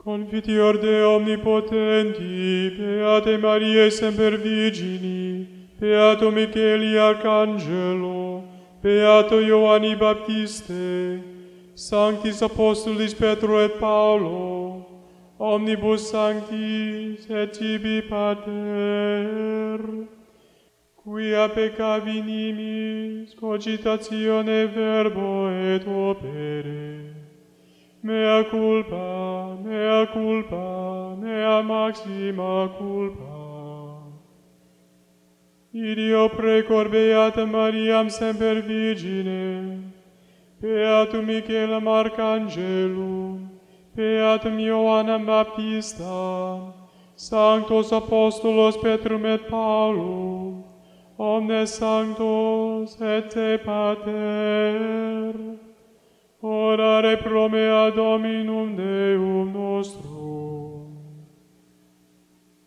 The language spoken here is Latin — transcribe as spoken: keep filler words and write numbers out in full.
Confiteor de omnipotenti, Beate Mariae semper Virgini, Beato Micheli Arcangelo, Beato Ioanni Baptiste, Sanctis Apostolis Petro et Paulo, omnibus sanctis et tibi Pater, quia peccavi nimis, cogitatione verbo et opere, mea culpa, mea culpa, mea maxima culpa. Ideo precor Beatam Mariam semper Virgine, Beatum Michaelem Arcangelum, Beatum Ioannem Baptista, Sanctos Apostolos Petrum et Paulum, omnes sanctos et te Pater, orare pro mea Dominum Deum.